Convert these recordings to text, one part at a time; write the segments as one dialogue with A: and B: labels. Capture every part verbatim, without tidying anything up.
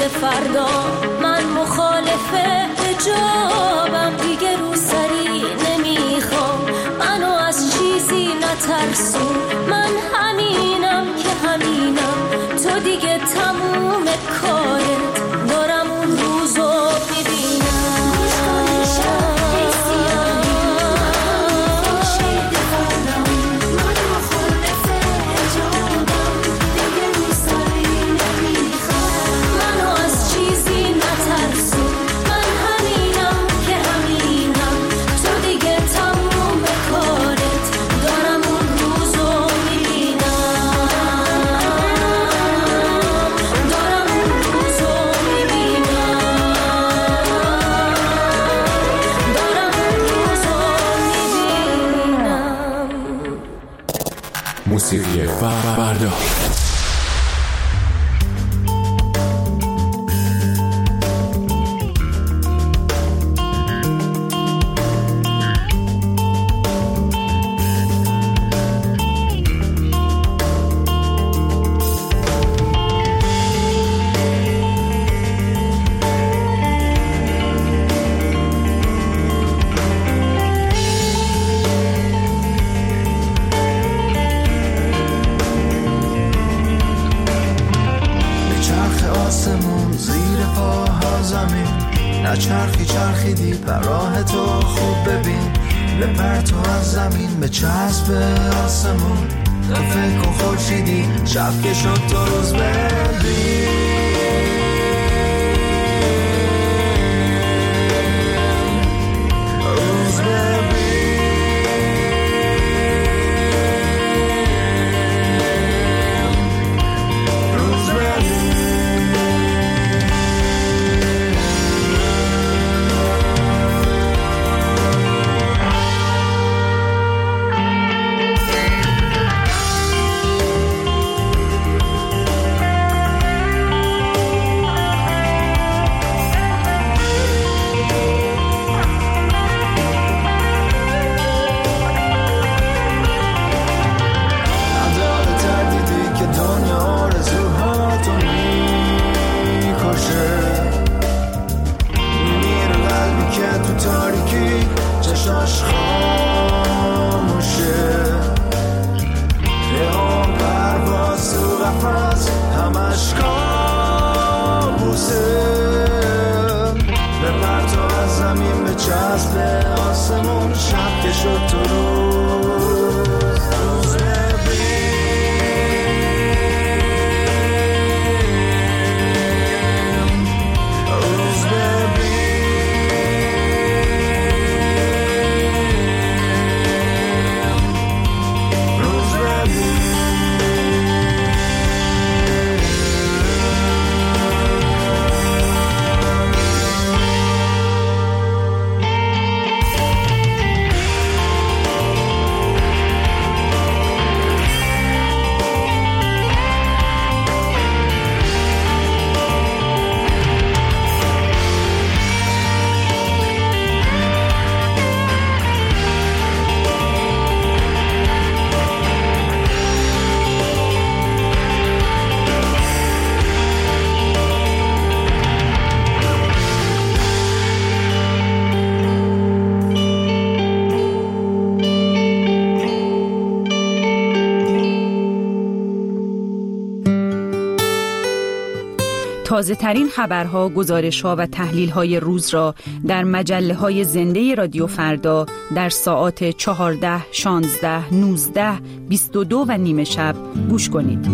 A: فردا من مخالف حجابم، دیگه رو سری نمیخوام منو از چیزی نترسون، من همینم که همینم، تو دیگه تموم کارت، دارم اون روزو ببینم.
B: موسیقی فردا.
C: چرخی چرخیدی براه تو خوب ببین، بپر تو از زمین به چسب آسمون، تو فکر کن خورشیدی شب که شد تو روز ببین.
D: تازه ترین خبرها، گزارش‌ها و تحلیل‌های روز را در مجله‌های زنده رادیو فردا در ساعات چهارده، شانزده، نوزده، بیست و دو و نیمه شب گوش کنید.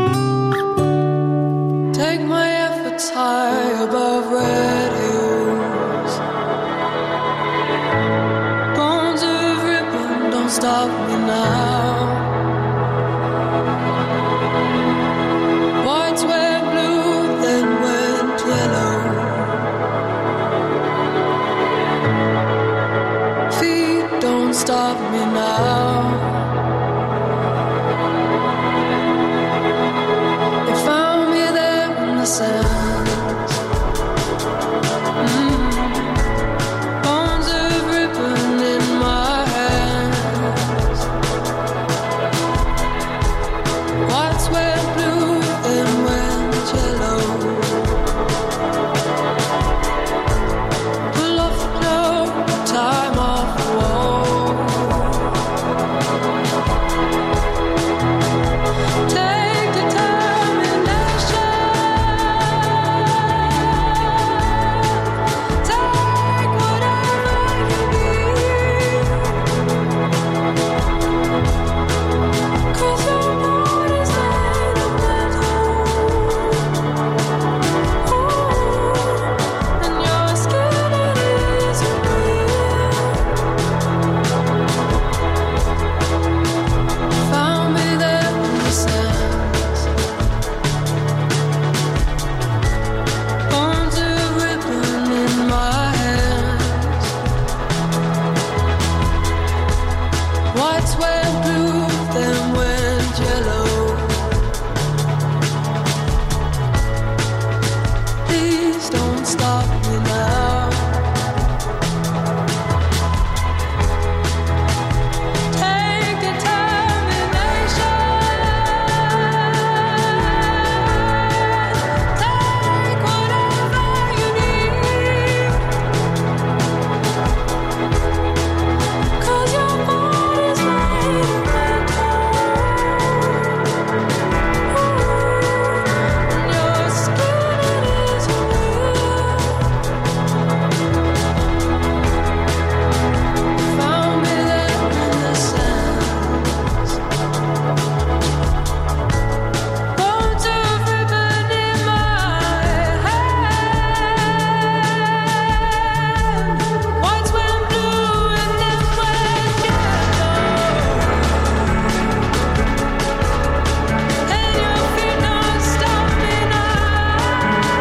E: Take my efforts high above red hills. Bones of ribbon, don't stop me now. Whites were blue, then went yellow. Feet don't stop me now. They found me there in the sand. Mm. Bones of ribbon in my hands. stop me now. Take determination. Take whatever you need. 'Cause your body's ready to let go. Your skin is real. Found me there in the sands. Bones of ribbon in my hand. Once went blue and then went yellow. And your feet don't stop me now.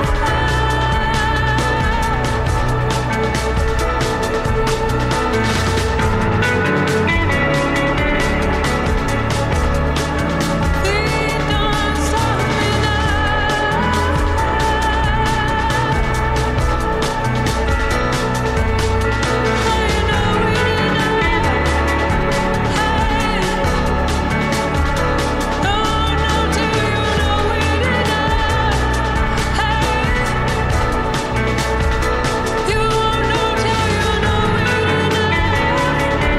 E: Feet don't stop me now. Oh, you know we didn't. Hey, no, no, till you know we didn't. Hey, you won't know till you know we didn't.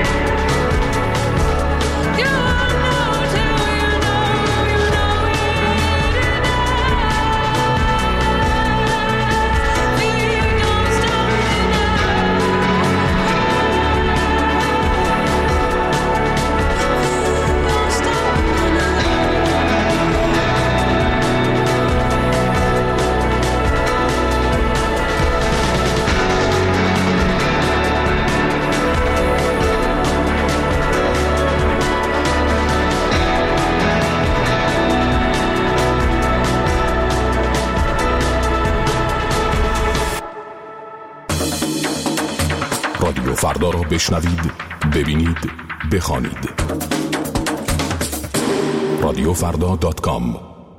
E: You won't know till you know, you know we didn't. Feet don't stop me
B: رادیو فردا را بشنوید، ببینید، بخوانید. رادیو فردا دات کام.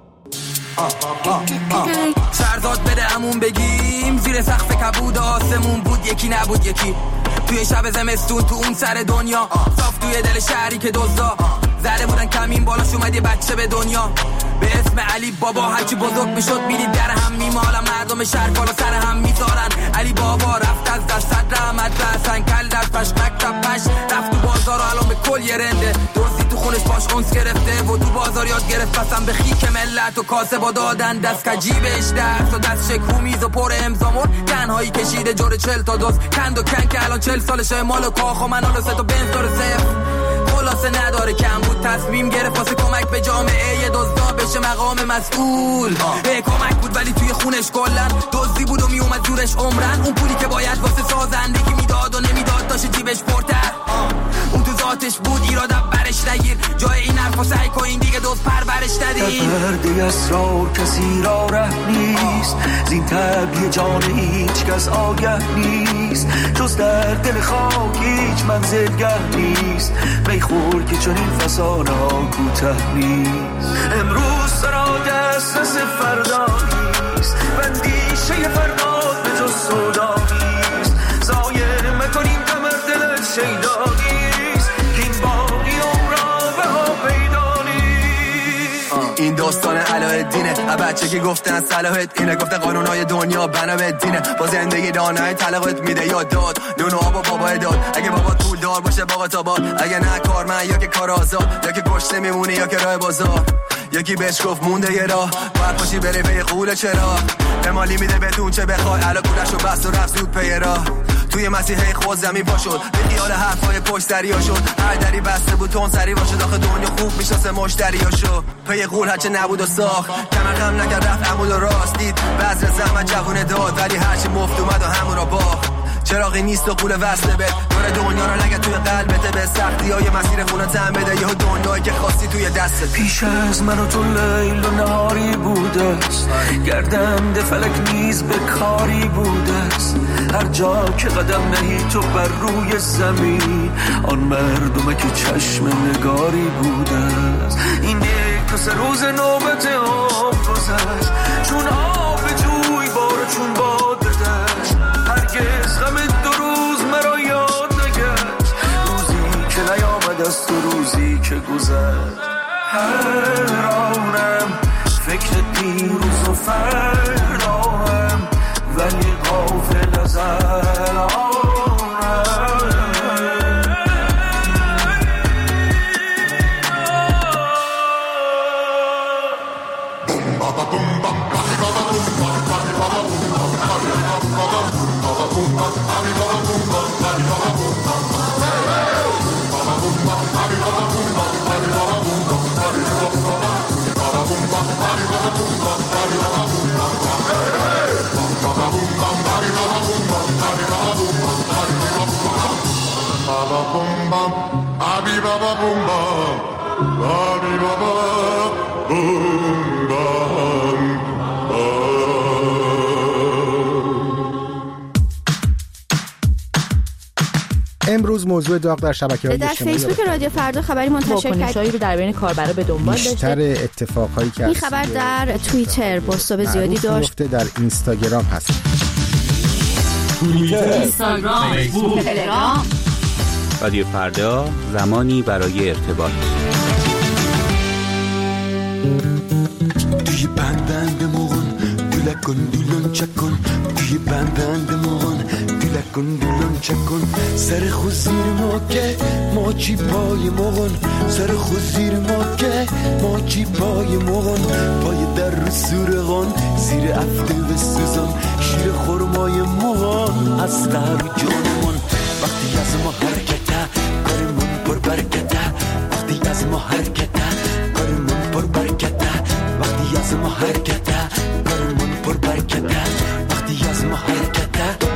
F: سرداد بده همون بگیم زیر سقف کبود آسمون بود یکی نبود یکی توی شب زمستون تو اون سر دنیا صاف توی دل شهری که دزدا زده بودن کمین بالاش اومد یه بچه به دنیا به اسم علی بابا. هرچی بزرگ میشد میدید در هم میمالن مردم شهر بالا سر هم میذارن. علی بابا رفت از دست رحمت رسن کل در پش مکتب پش رفت تو بازار و الان به کل یه رنده درستی تو خونش باش اونس گرفته و تو بازار یاد گرفت پسم به خیک ملت و کاسه با دادن دست کجیبش درس و دست شکو میز و پر امزامون تنهایی کشیده جور چل تا دوست کند و کن که الان چل سالشه مال و کاخ و منال و سه تا بنز داره صفر خلاصه نداره کم بود تصمیم گرفت واسه کمک به جامعه یه دزدا بشه مقام مسئول به کمک بود ولی توی خونش کلن دزدی بود و میومد زورش عمرن اون پولی که باید واسه سازندگی میداد و نمیداد داشت جیبش پرتر اون تو ذاتش بود ایرادم برش نگیر جای این حرفا سعی کن این دیگه دوست پرورش ندید
C: در پرده اسرار کسی را ره نیست زین طبیع جان هیچ کس آگه نیست جز در دل خاک هیچ منزلگه نیست میخور که چون این فسانه ها کوته نیست امروز سرا دسترس فردا نیست بندیشه فردا به جز سودا نیست زایه مکنیم دمر دل شیدا نیست که این باقی عمرا به ها پیدا نیست.
F: این داستان علاءالدینه بچه که گفتن صلاحت اینه گفته قانونهای دنیا بنا به دینه با زندگی دانه طلاقت میده یا داد نون و آب و بابا داد اگه بابا طول دار باشه بابا تاباد اگه نه کارمند یا که کار آزاد یا که گشته میمونی یا که راه بازار یکی بهش گفت مونده یه راه باید باشی بری به قوله چرا امالی میده بهتون چه بخوای علا کولش رو بست و رفت زود پی راه توی مسیحه خود زمین پا شد به خیال حرفای پشت دریا شد هر دری بسته بود تون سری باشه داخل دنیا خوب میشناسه مشتریا شو پی قول هرچه نبود و ساخت کمر خم نکرد رفت عمود و راست دید بذر زحمت جوونه داد ولی هرچی مفت اومد و همون را باخت چراغی نیست و قول وصله به دور دنیا رو نگه توی قلبته به سختی های مسیر خونه تن بده یه دنیایی که خواستی توی دستت
C: پیش از من و تو لیل و نهاری بوده است گردنده فلک نیز به کاری بوده است هر جا که قدم نهی تو بر روی زمین آن مردمه که چشم نگاری بوده است این یک تا سه روز نوبت آب گذشت چون آب جوی بار چون باد بده سالی که گذشت. حیرانم فکر دیروز و فرداهم، ولی غافل از الانم.
G: امروز موضوع داغ در شبکه‌های
H: در
G: اجتماعی
H: فیسبوک رادیو فردا خبری منتشر
D: واکنش‌هایی رو در بین کاربرا به دنبال داشته.
G: بیشتر اتفاقهایی که
H: این خبر در توییتر بازتاب زیادی داشت.
G: در اینستاگرام هست.
D: توییتر، اینستاگرام، فیسبوک، تلگرام.
I: رادیو فردا، زمانی برای ارتباط.
C: توی بندند مغن دلکن دلون چکن، توی بندند مغن دلکن دلون چکن، سر خود زیر ماکه ماچی پای مغن، سر خود زیر ماکه ماچی پای مغن، پای در رو سورغان زیر افته و سوزان، شیر خورمای مغن از قهر جانمون. وقتی از ما حرکته کارمون پر برکته، وقتی از ما حرکته کارمون پر برکته، وقتی از ما حرکته کارمون پر برکته، وقتی از ما حرکته.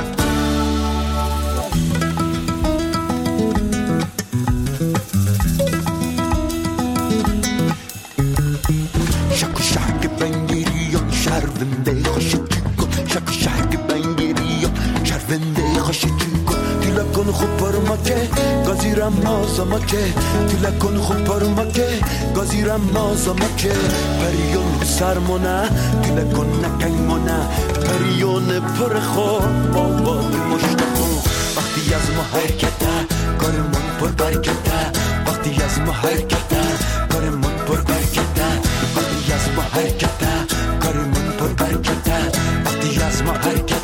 C: شک و شک بنگیریان شرونده خوش چیکن، شک و شک بنگیریان شرونده خوش چیکن، دیلا کن خوب پرمکه گازیرم مازمکه، دیلا کن خوب پرمکه گازیرم مازمکه، پریون سرمونه دیلا کن نکنگمونه، پریون پر خوب بابا مشتخون. وقتی از ما حرکته کارمون پر برکته، وقتی از ما حرکته کارمون پر برکته، وقتی از ما حرکته کارمون پر برکته، وقتی از ما حرکته.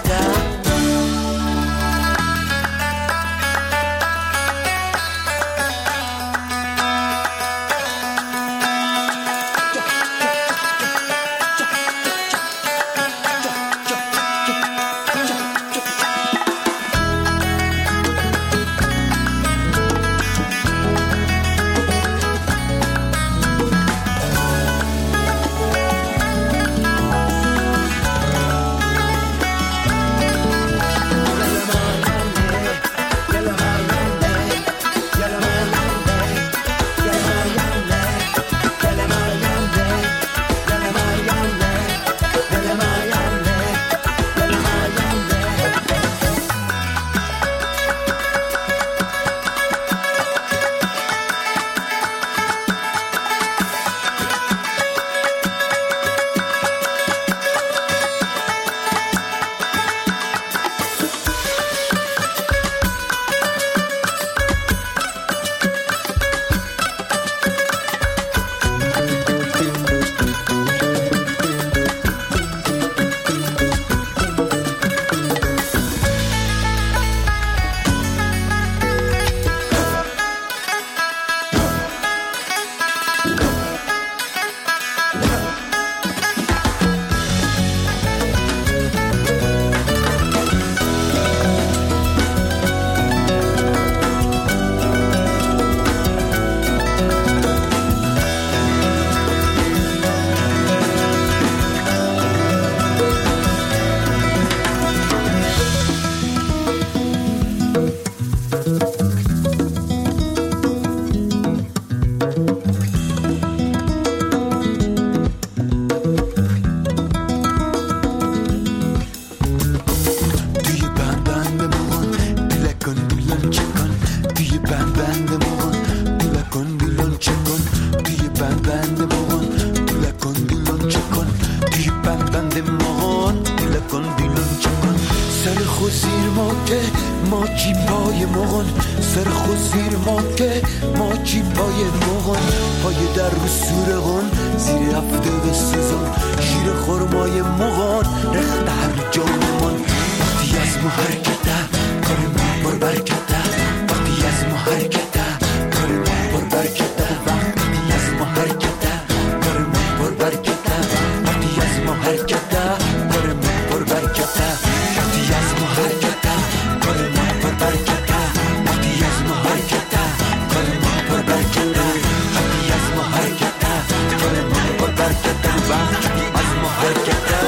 C: سر خوزیر ما که ما جیبای مغن، سر خوزیر ما که ما جیبای مغن، پای در رو سورغن زیر هفته به سوزن، شیر خرمای مغن رخت هر جامون. وقتی از ما حرکته کار ما بر برکته، وقتی از ما حرکته کار ما بر برکته، وقتی از ما حرکته کار ما بر برکته، وقتی از ما حرکته کار ما بر برکته، وقتی از ما حرکته کار ما بر برکته، وقتی از ما حرکته کار ما بر برکته، وقتی از ما حرکته کار ما بر برکته، وقتی از ما حرکته.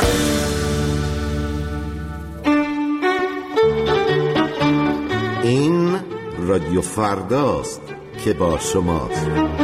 J: این رادیو فرداست که با شماست.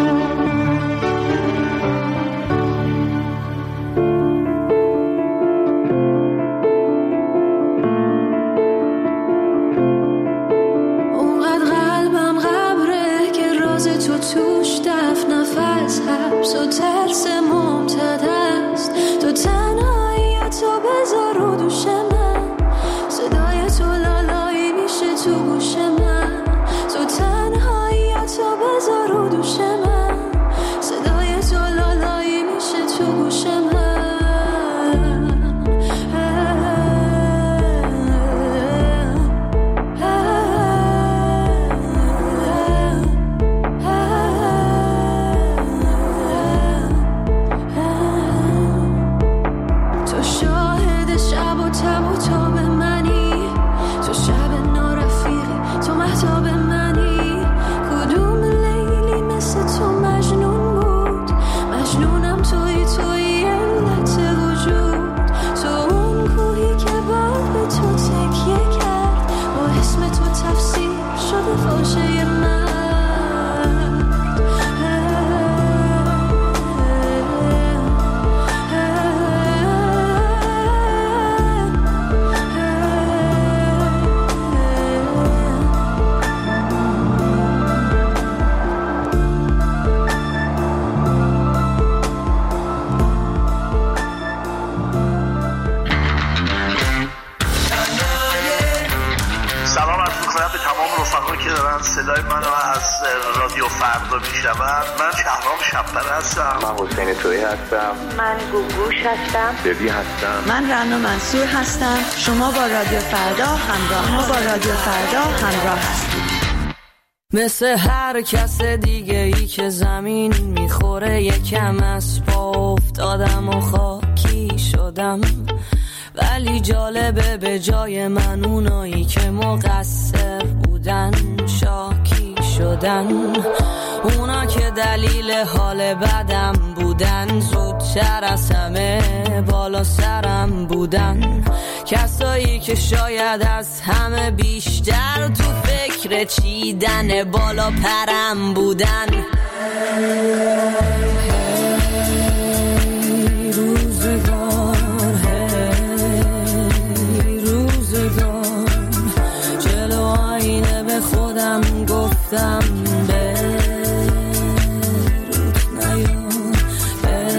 E: اونقدر قلبم غبره که راز تو توش دفن نفس، حبس و ترس ممتد است. تو تنهایی تو بذار رو دوش من، صدای تو لالایی میشه تو گوش من. تو تنهایی تو بذار رو دوش من، صدای تو لالایی میشه تو گوش من. تو شاهد شب و تب و تاب منی، تو شب نارفیقی، تو مهتاب منی. کدوم لیلی مثل تو مجنون بود، مجنونم توی توی علت وجود. تو اون کوهی که بعد به تو تکیه کرد، با اسم تو تفسیر شده فاشه من.
K: سلام عرض می‌کنم به تمام رفقایی که دارن صدای منو از رادیو فردا میشنون. من شهرام شب‌پره هستم.
L: من حسین تویی هستم.
M: من گوگوش هستم.
L: ببی هستم.
N: من رنا منصور هستم. شما با رادیو فردا همراه ما با رادیو فردا همراه هستید.
O: مثل هر کس دیگه ای که زمین میخوره، یکم از پا افتادم و خاکی شدم. ولی جالبه به جای من اونایی که مقصر بودن شاکی شدن. اونا که دلیل حال بدم بودن، زودتر از همه بالا سرم بودن. کسایی که شاید از همه بیشتر تو فکر چیدن بالا پرم بودن. خودم گفتم به روت نیا، به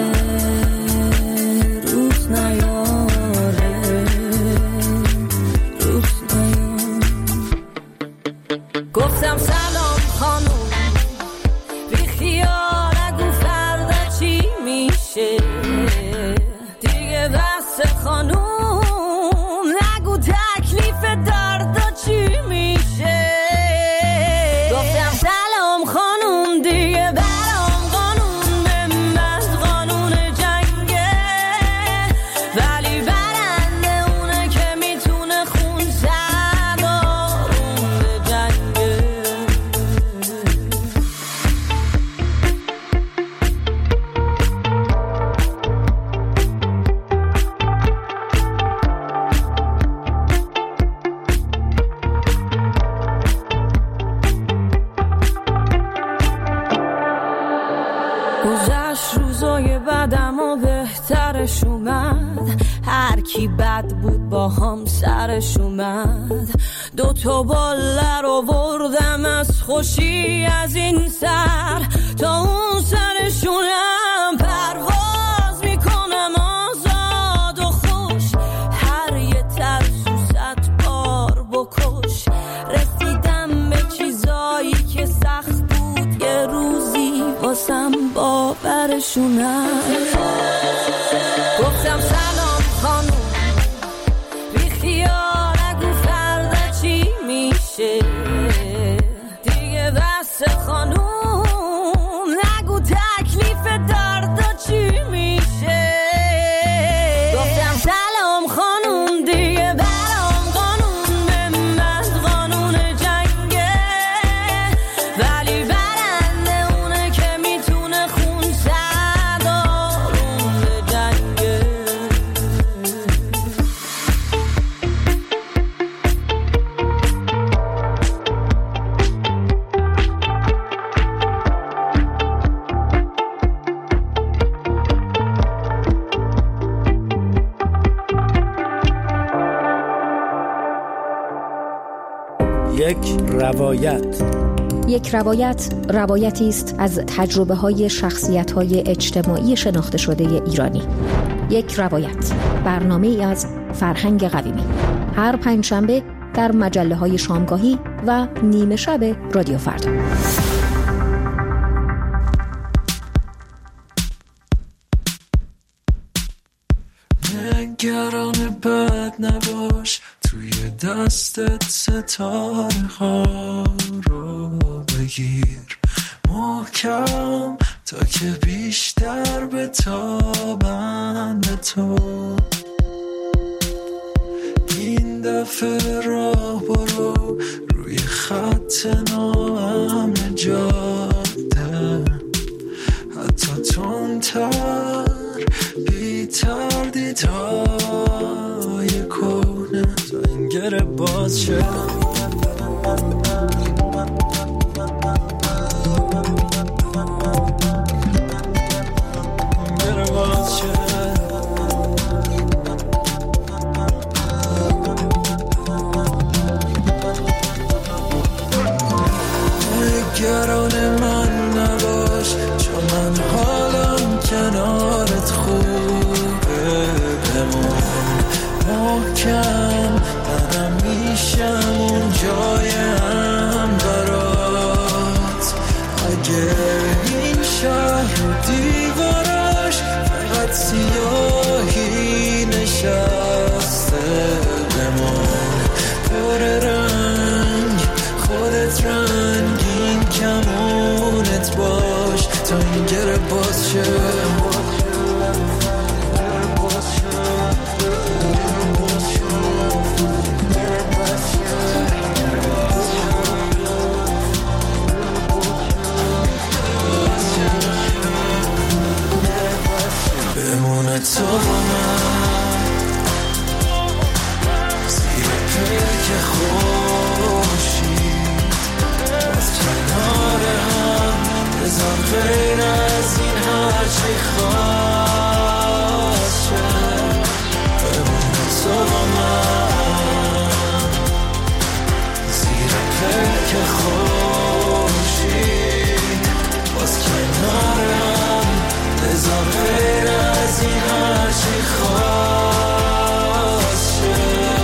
O: روت نیاره، روت نیا. گفتم سلام خانوم، بی خیال نگو فردا چی میشه دیگه. بس خانوم نگو تکلیف دردا چی میشه. سلام خانوم دیگه برام قانون به من قانون جنگه، ولی برنده اونه که میتونه خون زد آروم به جنگه. گذشت روزای بدم و بهترش اومد، هر کی بد بود با هم سرش اومد. دو تا باله رو بردم از خوشی از این سر تا اون سرشونم. پرواز میکنم آزاد و خوش، هر یه ترسو صد بشونم. گفتم سلام خانوم، بی خیال نگو فردا چی میشه دیگه، بس خانوم نگو تکلیف درد چی میشه. گفتم سلام خانوم دیگه برام قانون به من قانون جنگه، ولی برنده اونه که میتونه خون سردارون به جنگه.
C: یک روایت.
P: یک روایت روایتی است از تجربه های شخصیت های اجتماعی شناخته شده ایرانی. یک روایت، برنامه ای از فرهنگ قویمی، هر پنجشنبه در مجله های شامگاهی و نیمه شب رادیو فردا.
C: نگران بد نباش، توی دستت ستاره ها رو بگیر محکم تا که بیشتر بتابن به تو. این دفعه راه برو روی خط ناامن جاده، حتی تندتر بی تردیدهای کهنه تا این گره باز شه. گره باز شه. نگران من نباش، چون من حالم کنارت خوبه. بمون محکم، منم میشم اون جایم برات. اگه این شهر و دیواراش فقط سیاهی نشسته، بمون پر رنگ، خودت رنگین کمونت باش تا این گره باز شه. بمونه تو با من زیر پیک خورشید، باز کنار هم بذار غیر از این هرچی خواست شه. بمونه تو با من زیر پیک خورشید، باز کنار هم بذار غیر از این هرچی خواست شه.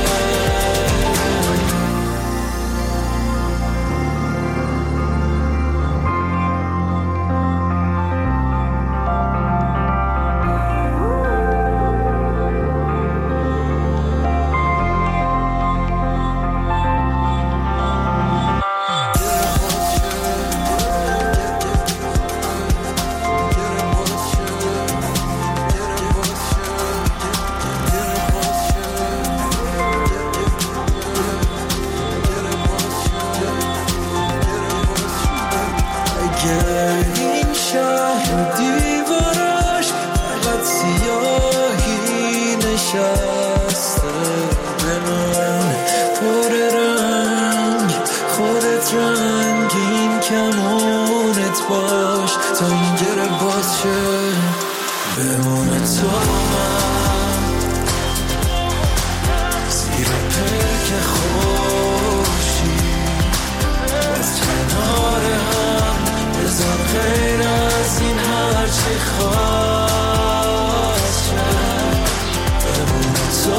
C: این شهر دیواراش فقط سیاهی نشسته، بمون پر رنگ، خودت رنگین کمونت باش تا این گره باز شه. بمونه تو من زیر پیک خورشید، باز کنار هم بذار غیر از این هرچی خواست شه. بمونه تو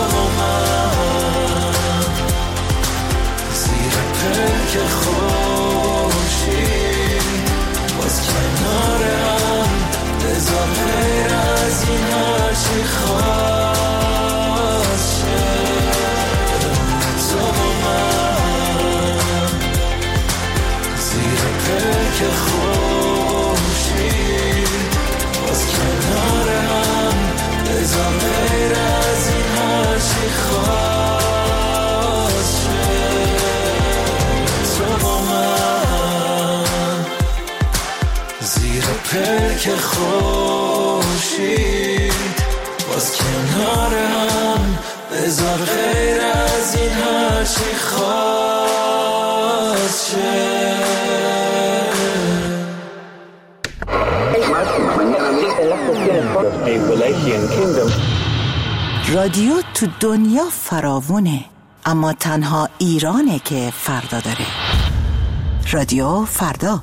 C: من زیر پیک خورشید، باز کنار هم بذار هزار غیر از این هرچی خواست شه.
Q: رادیو تو دنیا فراوونه، اما تنها ایرانه که فردا داره. رادیو فردا.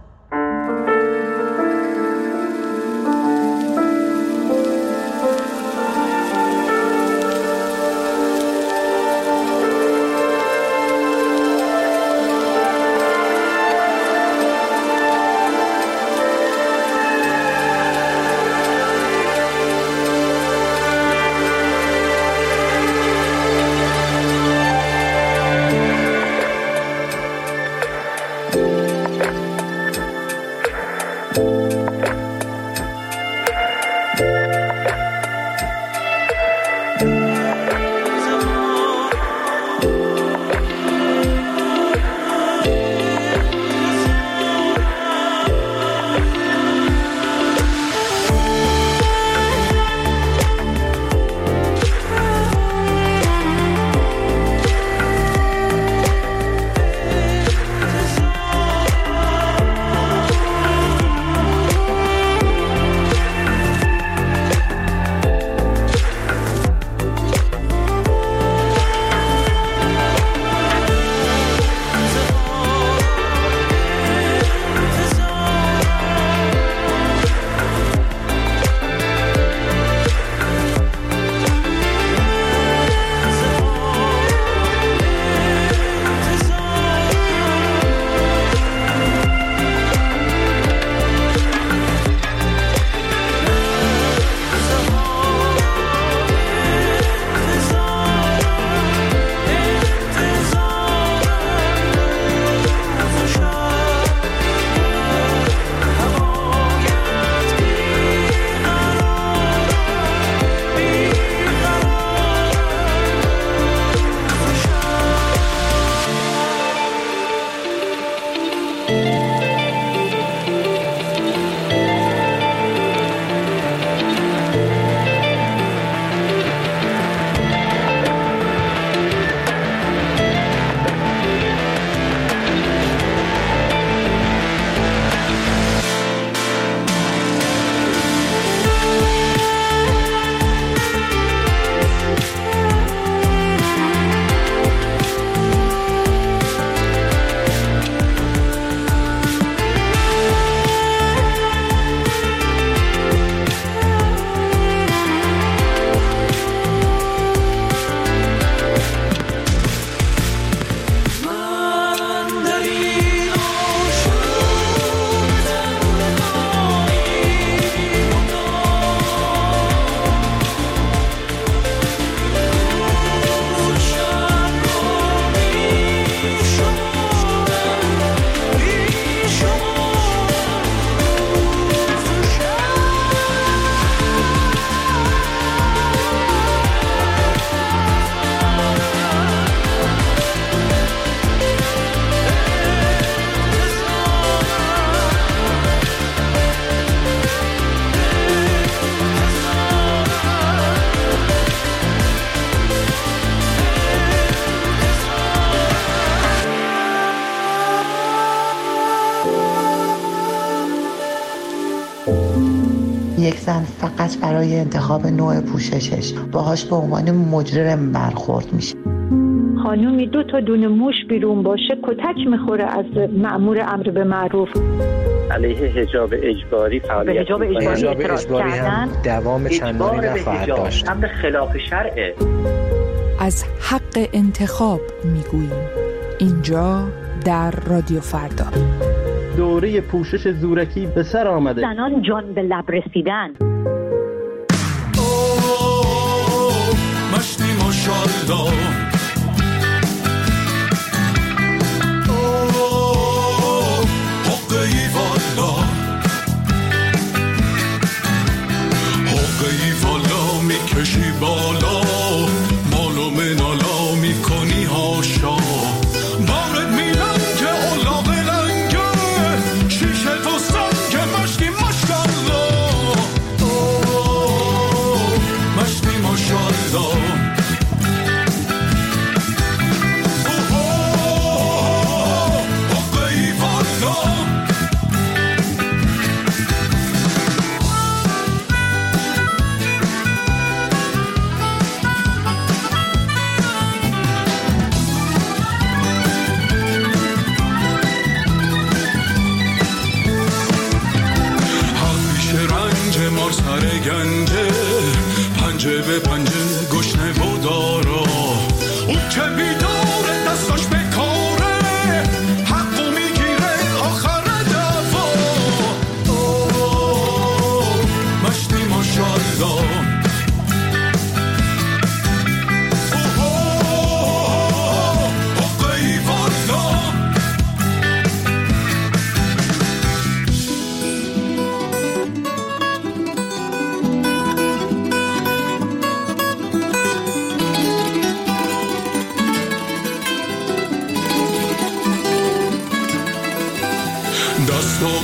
R: یک زن فقط برای انتخاب نوع پوششش باهاش به عنوان مجرم برخورد میشه.
S: خانومی دو تا دونه موش بیرون باشه کتک میخوره از مأمور امر به معروف.
L: علیه حجاب اجباری فعالیت
S: حجاب اجباری,
T: حجاب اجباری هم دوام چندانی نخواهد داشت.
L: امر خلاف شرعه.
U: از حق انتخاب میگوییم اینجا در رادیو فردا.
V: دوره پوشش زورکی به سر آمده.
S: زنان جان به لب رسیدن.
C: مشتی ماشالله حقی والا حقی والا میکشی بالا مالو منالا میکنی هاشا بارد میلم که اولاغ لنگه شیشه تو سنگ مشتی ماشالله مشتی ماشالله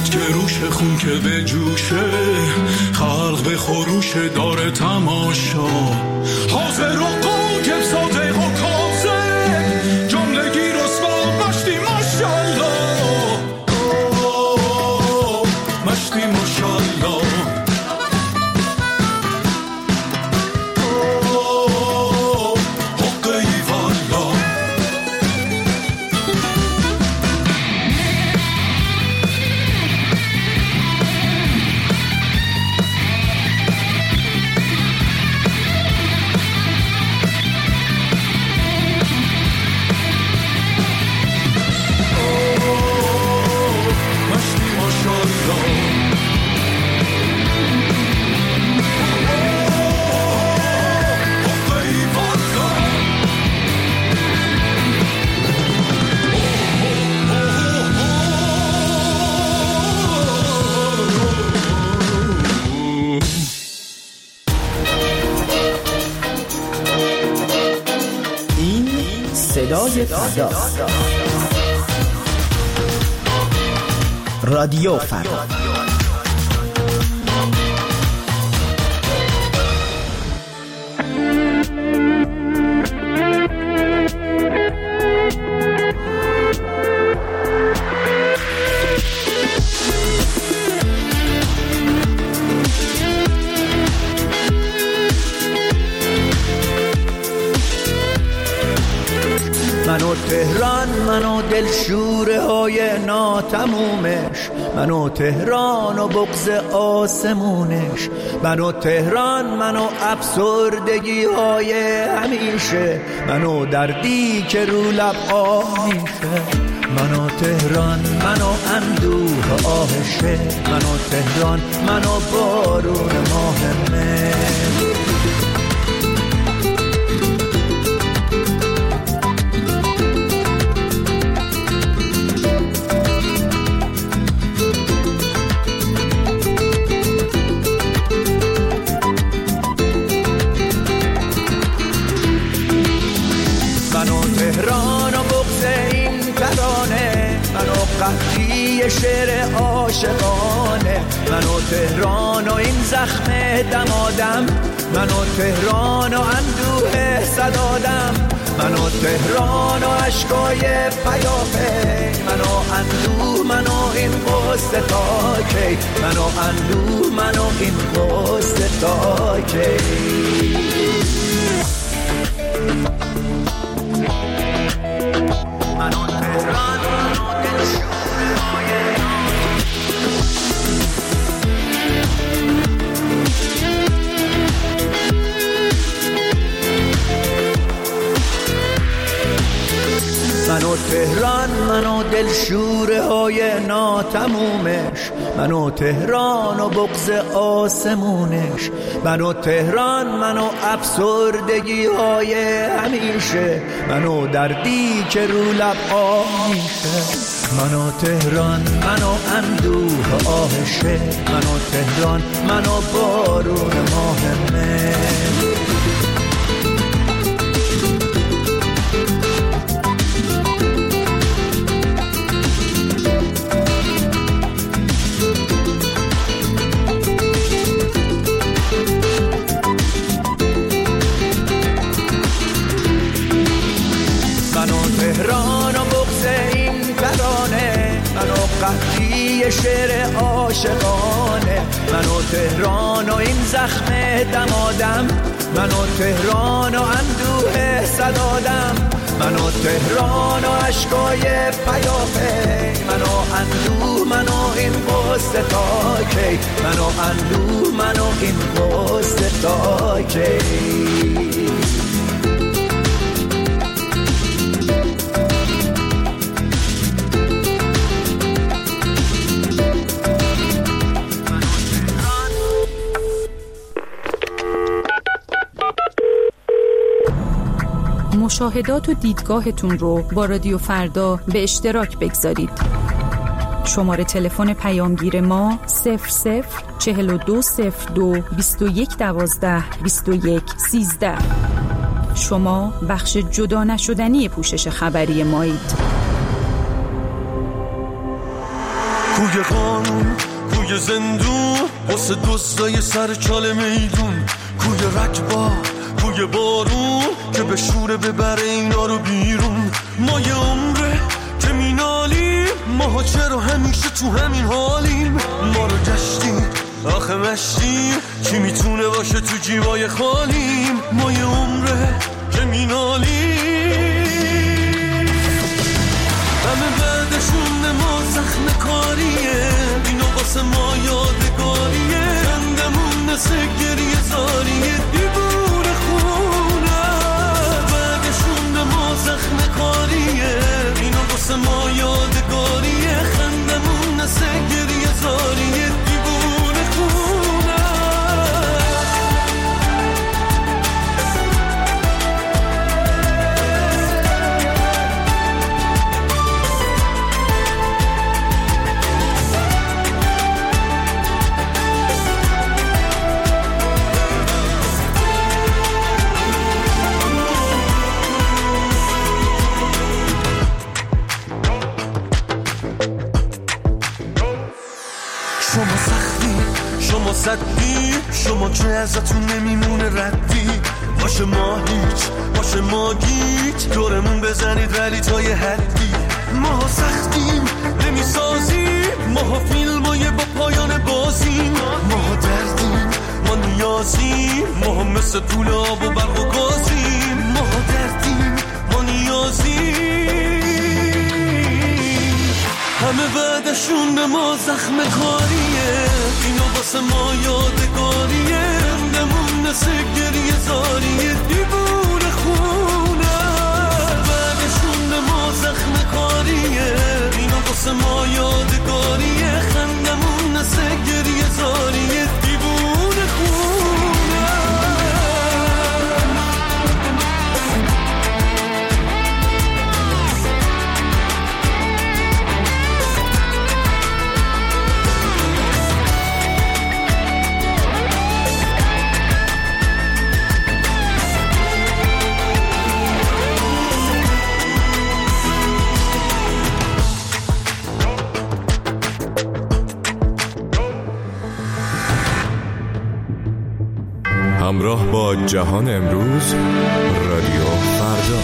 A: باد که روش خون که به جوشه، خلق به خروش داره تماشا، حاضر و قاکب صادق و کاذب، جملگی رسوا مشتی ماشالله، مشتی ماشالله.
B: صدای فردا، رادیو فردا.
C: منو تهران، منو دلشوره های ناتمومش، منو تهران و بغض آسمونش، منو تهران، منو افسردگی های همیشه، منو دردی که رو لب آه میشه، منو تهران، منو اندوه آهشه، منو تهران، منو بارون ماه مه. قحطی شعر عاشقانه، منو تهران و این زخم دمادم، منو تهران و اندوه صدادم، منو تهران و عشقای پیاپی، منو اندوه، منو این قصه تا کی، منو اندوه، منو این قصه تا کی. منو تهران، منو دلشوره های منو تهران، منو دلشوره های ناتمومش، منو تهران و بغض آسمونش، منو تهران، منو افسردگی های همیشه، منو دردی که رو لب آه میشه، منو تهران، منو اندوه آهشه، منو تهران، منو بارون ماه مه. قحطی شعر عاشقانه، منو تهران و این زخم دمادم، منو تهران و اندوه صدادم، منو تهران و عشقای پیاپی، منو اندوه، منو این قصه تا کی، منو اندوه، منو این قصه تا کی.
D: مشاهدات و دیدگاهتون رو با رادیو فردا به اشتراک بگذارید. شماره تلفن پیامگیر ما صفر صفر چهل و دو صفر دو بیست و یک دوازده بیست و یک سیزده. شما بخش جدا نشدنی پوشش خبری مایید.
F: کوی قانون، کوی زندون، واسه دزدای سر چاله میدون، کوی رکبا، کوی بارون که به شوره ببره اینا رو بیرون. ما یه عمره که مینالیم، ماها چرا همیشه تو همین حالیم؟ ما رو گشتیم آخه مشتیم، کی میتونه باشه تو جیبای خالیم؟ ما یه عمره که مینالیم، همه بعدشون ما زخم کاریه، اینو واسه ما یادگاریه، خندمون مثل گریه زاریه، دیوونه خونه. بعدشون ما زخم کاریه، اینو واسه ما یادگاریه، خندمون مثل گریه زاریه، دیوونه خونه. شما سختی، شما صدی، شما که ازتون نمیمونه ردی، باشه ما هیچ، باشه ما گیج، دورمون بزنید ولی تا یه حدی. ما سختیم نمیسازیم، ما فیلمای با پایان بازیم، ما دردیم، ما نیازیم، ما مثل طول آب و برق و گازیم، ما دردیم، ما نیازیم، همه بعدشون به ما زخم کاریه، اینو واسه ما یادگاریه، خندمون مثل گریه زاریه، دیوونه خونه. بعدشون به ما زخم کاریه، اینو واسه ما یادگاریه، خندمون مثل گریه زاریه، دیوونه خونه.
H: همراه با جهان امروز، رادیو فردا.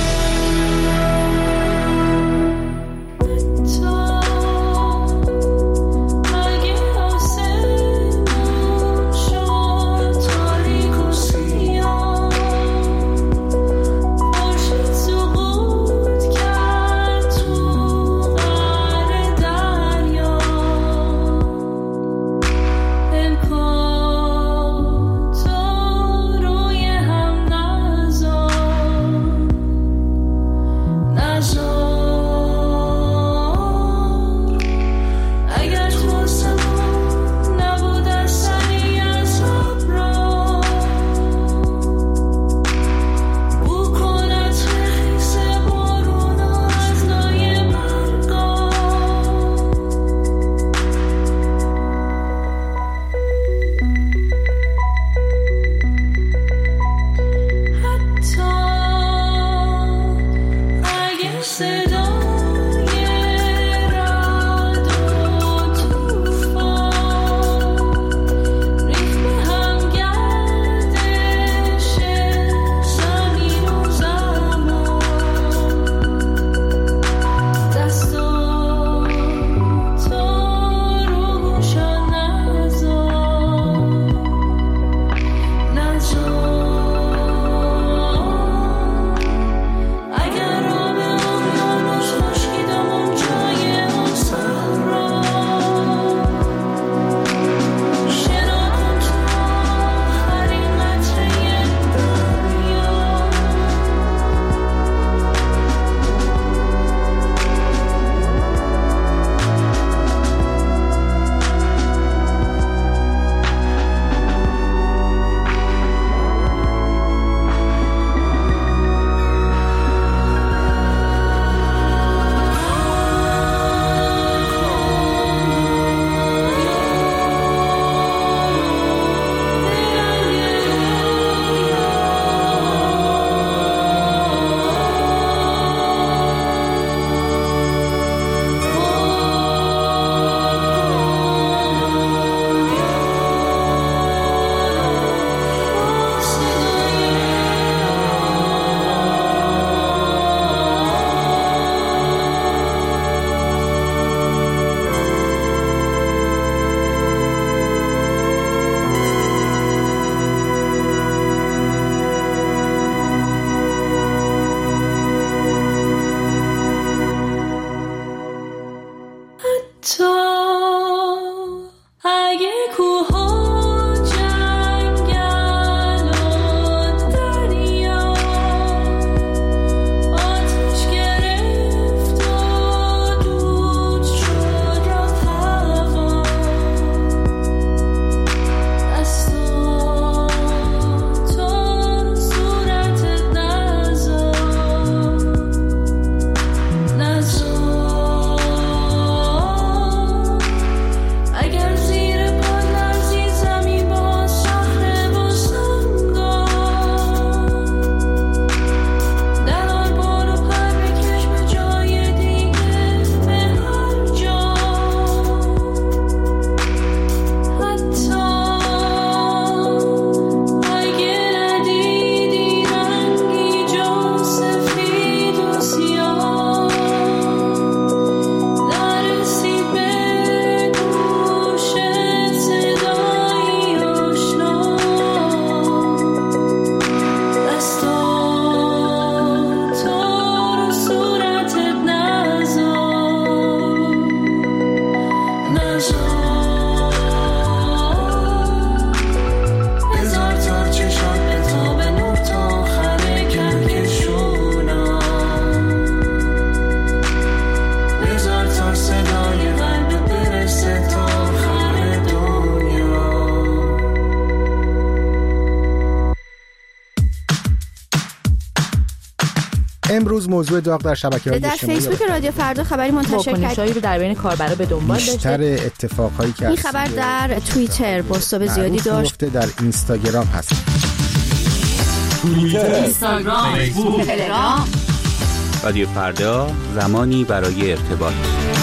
E: اگر رو به
G: امروز موضوع داغ در شبکه‌های
I: در
G: اجتماعی
I: فیسبوک رادیو فردا خبری منتشر کرد
U: واکنشایی رو در بین کاربرا به دنبال داشته.
G: بیشتر اتفاقایی که
I: این خبر در توییتر بازتاب زیادی داشت.
G: در اینستاگرام هست.
A: توییتر،
D: اینستاگرام، فیسبوک، تلگرام.
W: رادیو فردا، زمانی برای ارتباط.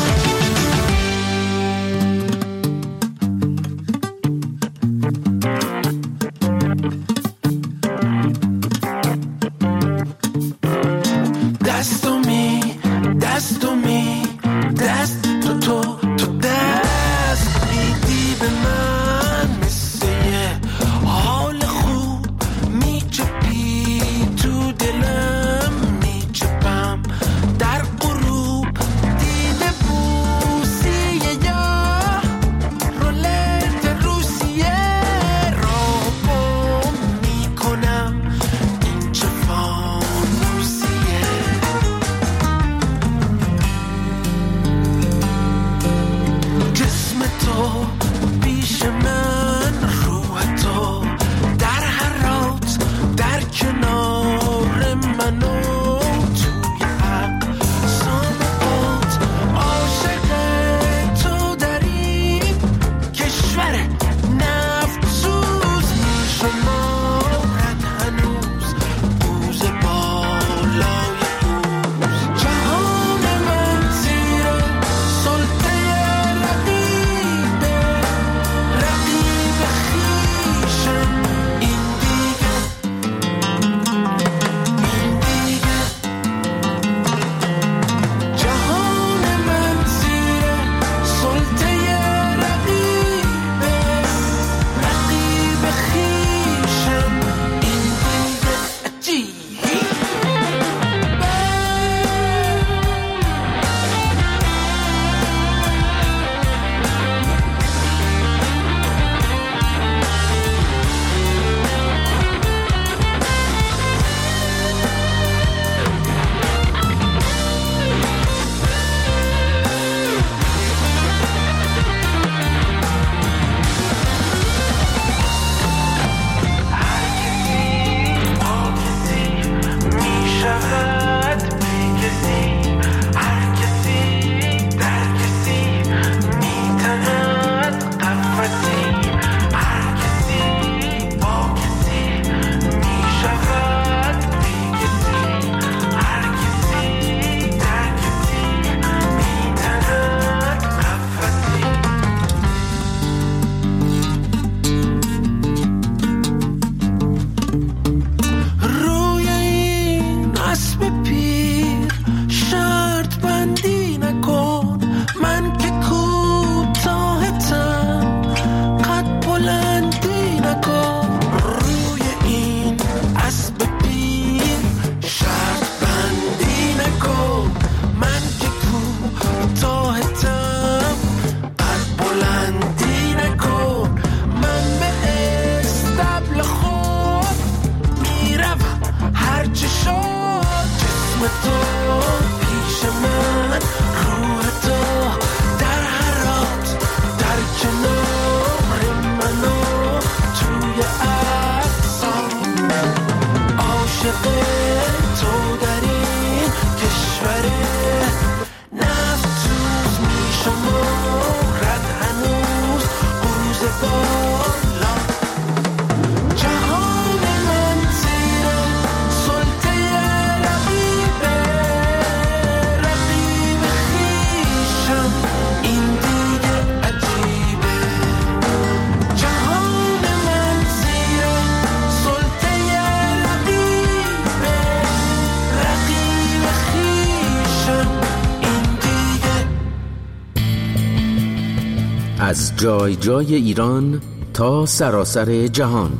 B: از جای جای ایران تا سراسر جهان،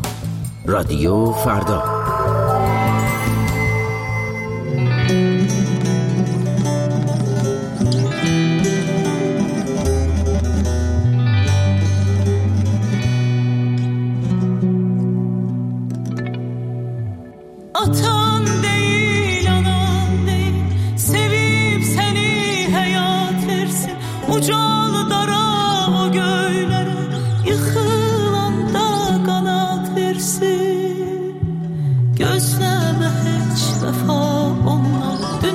B: رادیو فردا.
E: Gözləmə heç vəfa ondan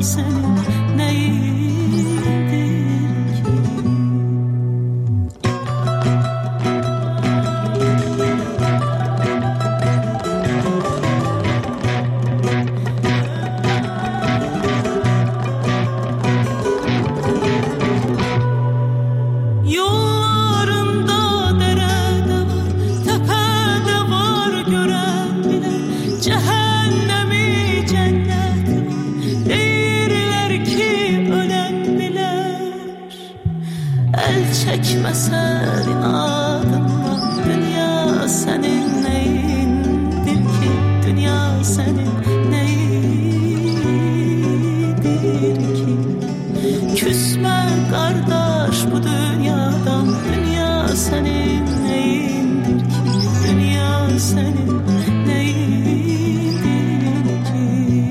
E: senin neyindir ki? Çekmesen inadından dünya senin neyindir ki? Dünya senin neyindir ki? Küsme kardeş bu dünyadan, dünya senin neyindir ki? Dünya senin neyindir ki?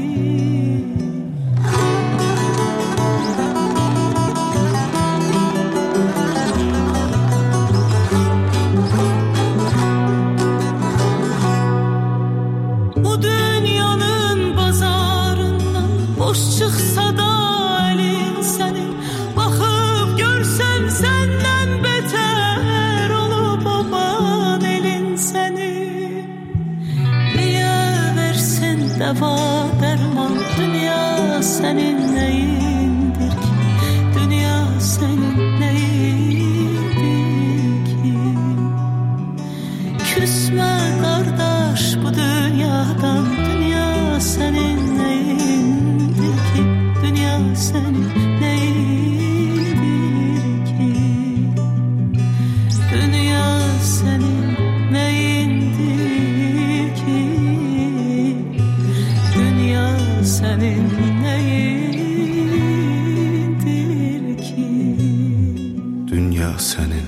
E: Çıksa da elin senin, bakıp görsen senden beter olup baban elin senin. Niye versin deva derman, dünya senin neyindir ki? Dünya senin neyindir ki? Küsme kardeş bu dünyadan, dünya senin neyindir ki? Dünya senin neyindir ki? Dünya senin neyindir ki? Dünya senin neyindir ki?
A: Dünya senin